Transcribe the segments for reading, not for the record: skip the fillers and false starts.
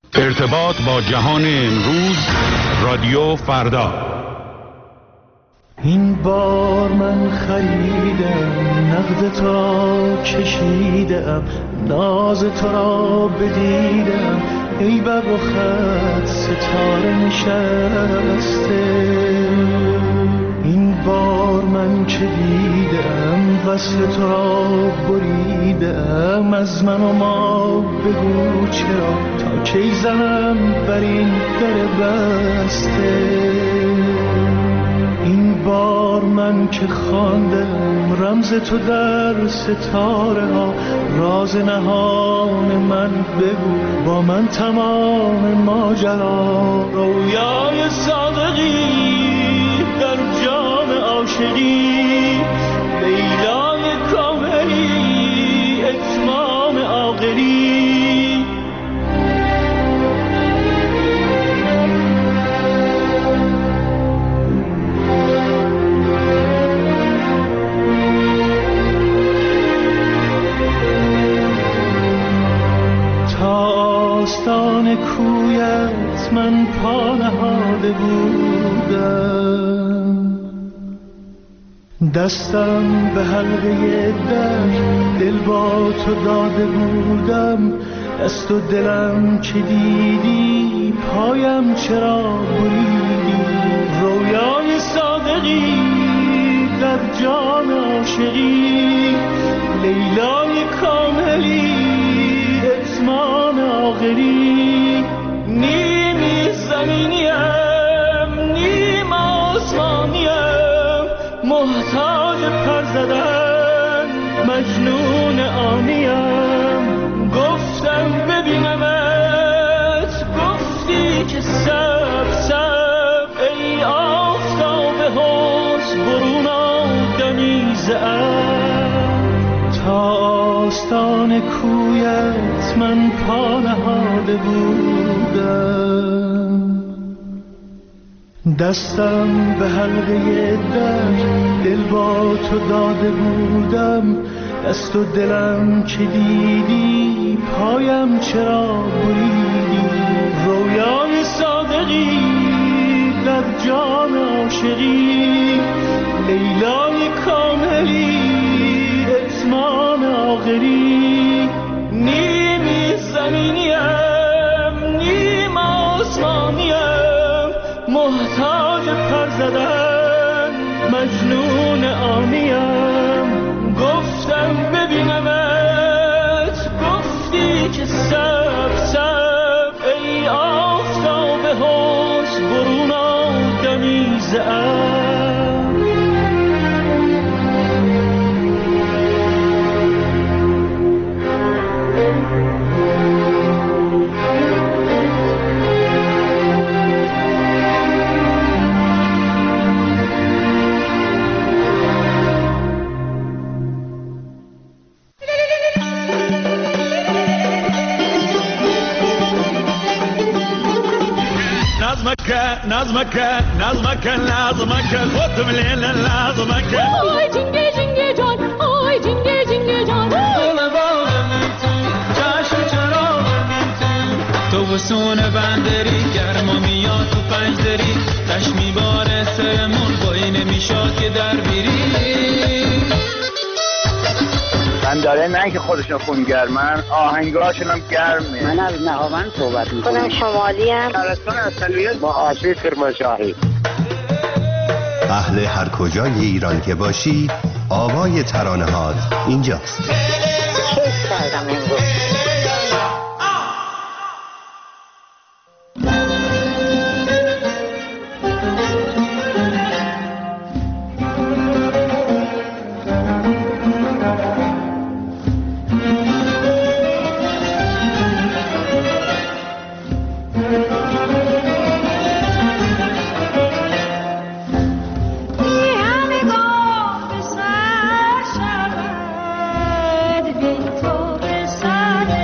ارتباط با جهان امروز، رادیو فردا. این بار من خریدم، نقد تو را کشیدم، ناز تو را بدیدم، ای بر رخت ستاره نشسته. این بار من که دیدم وصل تو را بریدم، از من و ما بگو چرا تا کی زنم بر این در بسته. این بار من که خواندم رمز تو در ستاره ها، راز نهان من بگو با من تمام ماجرا. رویای صادقی در جام عاشقی، لیلای کاملی اتمام عاقلی. آستان کویت من پا نهاده بودم، دستم به حلقه در دل با تو داده بودم. دست و دلم که دیدی پایم چرا بریدی. رویای صادقی در جام عاشقی، لیلای کاملی اتمام عاقلی. نیمی زمینیم نیم آسمانیم، محتاج پر زدن مجنون آنیم. گفتم ببینمت، گفتی که سب سب، ای آفتاب حسن برون آدمی زعب. تا آستان کویت من پا نهاده بودم، دستم به حلقه در دل با تو داده بودم. دست و دلم که دیدی پایم چرا بریدی. رویای صادقی در جام عاشقی، لیلای کاملی اتمام عاقلی. نیمی زمینیم نیم آسمانیم، محتاج پر زدن مجنون آنیم. گفتم ببینمت، گفتی که سب سب، ای آفتاب حسن برون آدمی زعب. نظمك خد من هنا نظمك. آی جنگه جنگه جان، آی جنگه جنگه جان. دل باغم تو، چشم چراغم تو بسون بندری، گرما میاد تو پنجدری، دشت میباره سرمون بایی نمیشاد که در بیری. من داره نه که خودشون خونگرمن، آهنگاشون هم گرمه. من از نهاوند صحبت میکنم. شمالی هم شهرستان اصلیت با آشی کرمانشاهی. اهل هر کجای ایران که باشی، آوای ترانه‌هات اینجاست. کیف کردم امروز. همه گاه به سر شود، بی تو به سر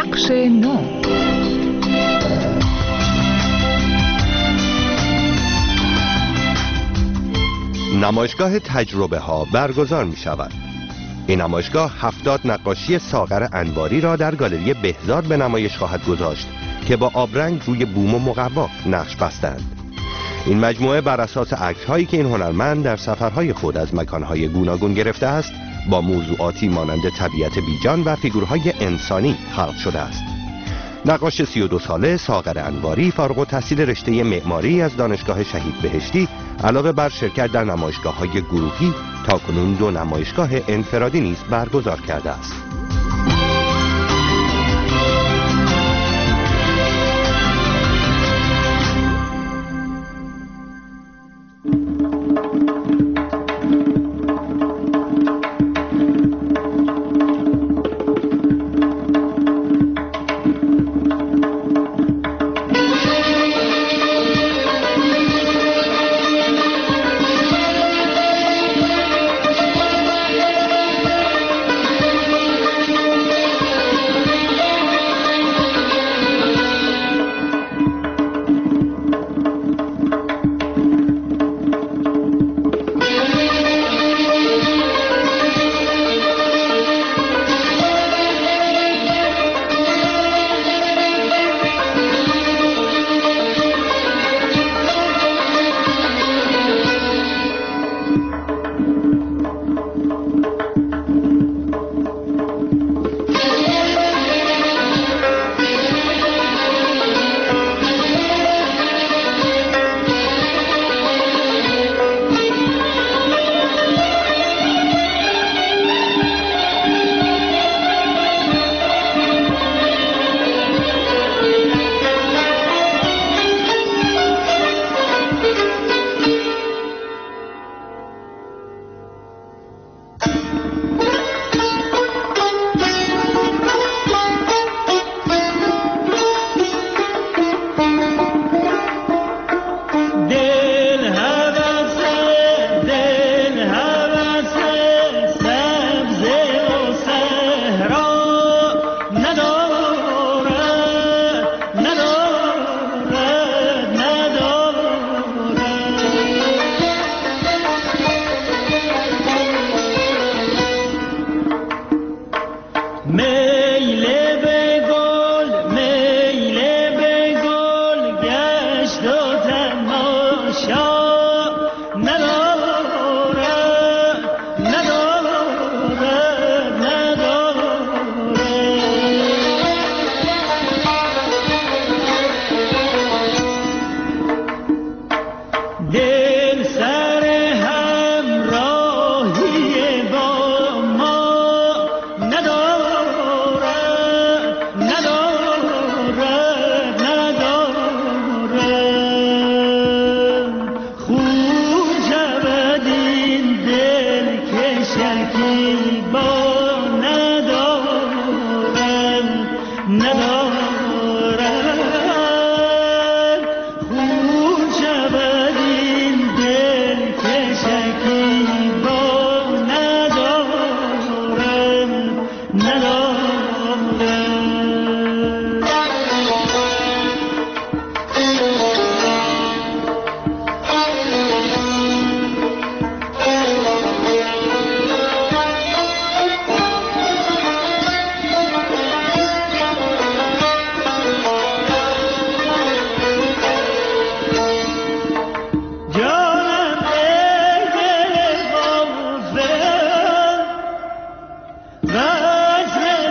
بخش 9. نمایشگاه تجربه ها برگزار می شود. این نمایشگاه 70 نقاشی ساغر انواری را در گالری بهزاد به نمایش خواهد گذاشت که با آبرنگ روی بوم و مقوا نقش بستند. این مجموعه بر اساس عکس هایی که این هنرمند در سفرهای خود از مکانهای گوناگون گرفته است با موضوعاتی مانند طبیعت بیجان و فیگورهای انسانی خلق شده است. نقاش 32 ساله ساغر انواری فارغ التحصیل رشته معماری از دانشگاه شهید بهشتی علاوه بر شرکت در نمایشگاه‌های گروهی تاکنون 2 نمایشگاه انفرادی نیز برگزار کرده است. وزن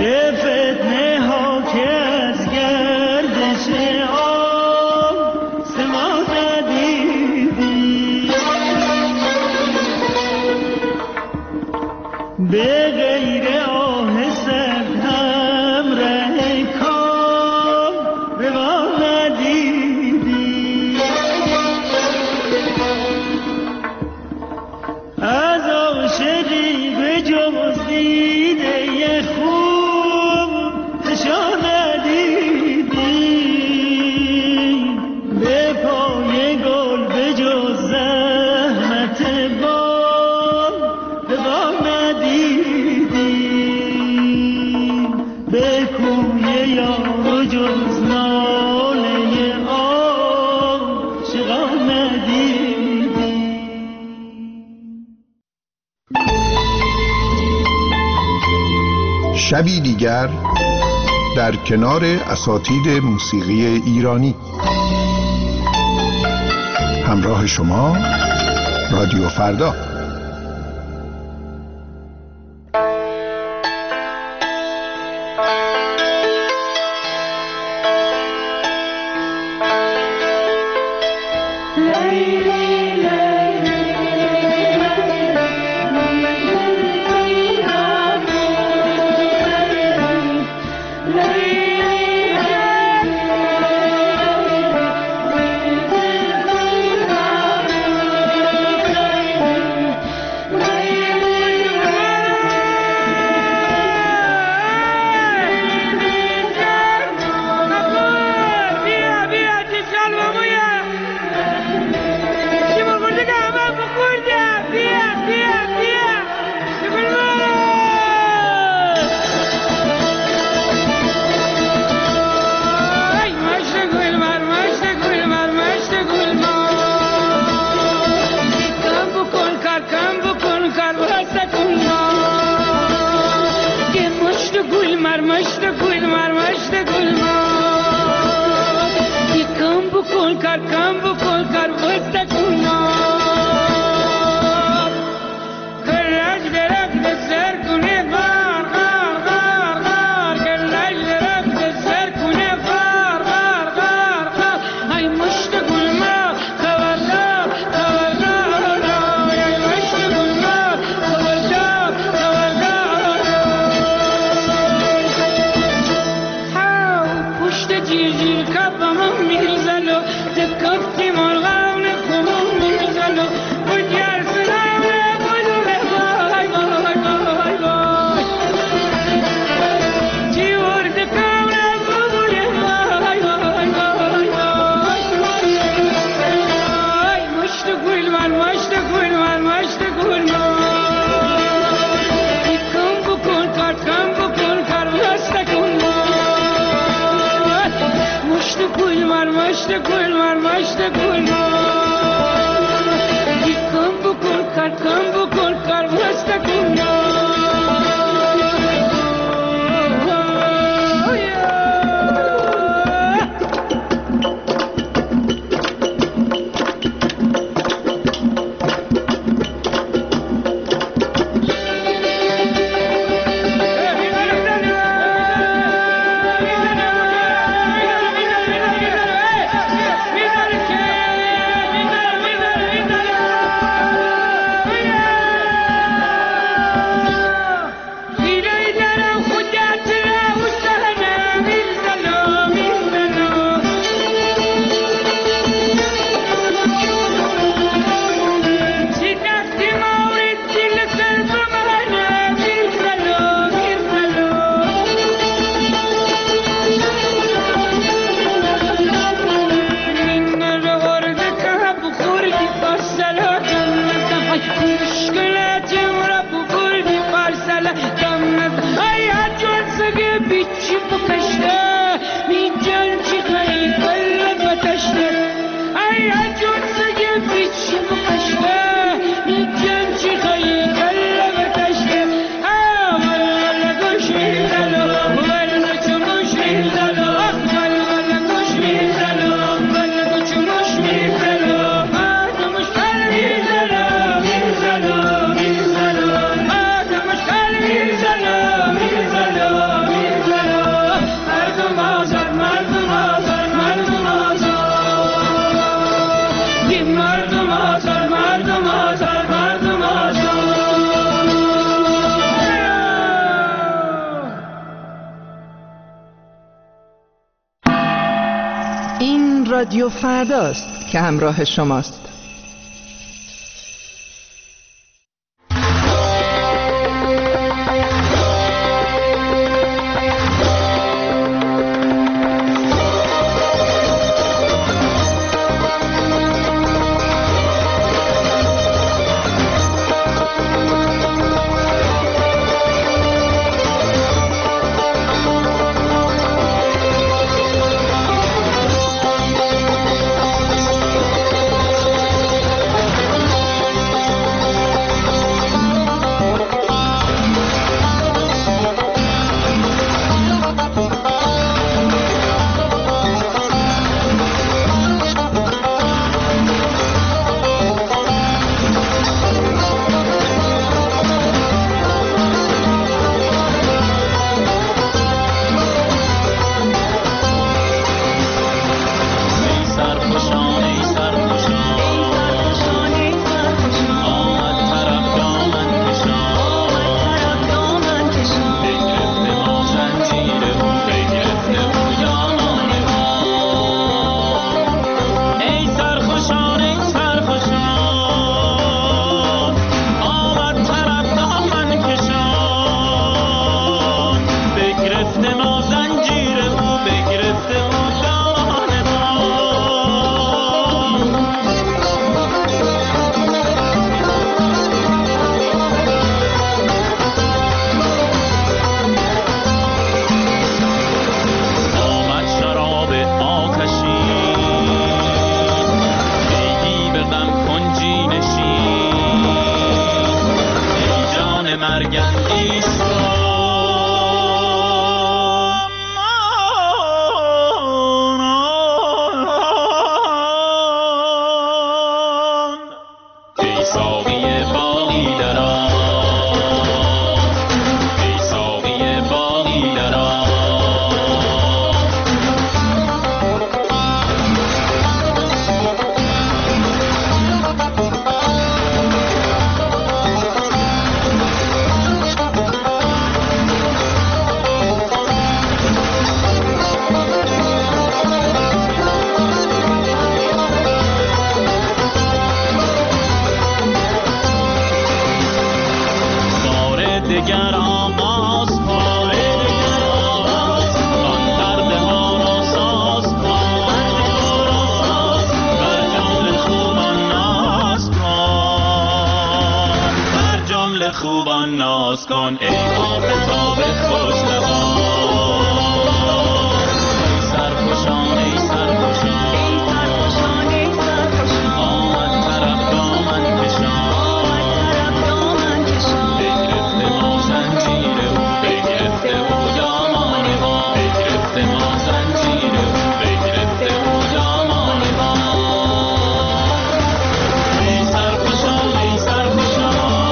یه فتنه ها که از گردش آب سما ندیدی، به غیر آه سرد هم ره کام روا ندیدی، از عاشقی به جز دیده خوب نشان ندیدی، به پای گل به جز زحمت بال روا ندیدی، به کوی یار و جز ناله عاشقان ندیدی. شبی دیگر در کنار اساتید موسیقی ایرانی. همراه شما رادیو فردا. Yeah. این رادیو فرداست که همراه شماست. خوبان ناز کن ای آفتاب خوش لبان سرخوشان ای سرخوشان آمد طرف دامن کشان بگرفته ما زنجیر او بگرفته او دامان ما بگرفته ما زنجیر او بگرفته او دامان ما ای سرخوشان ای سرخوشان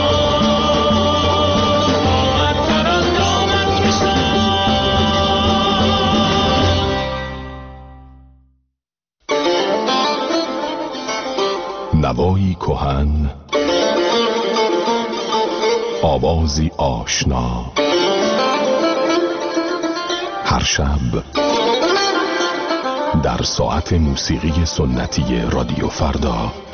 نوایی کهن، آوازی آشنا، هر شب در ساعت موسیقی سنتی رادیو فردا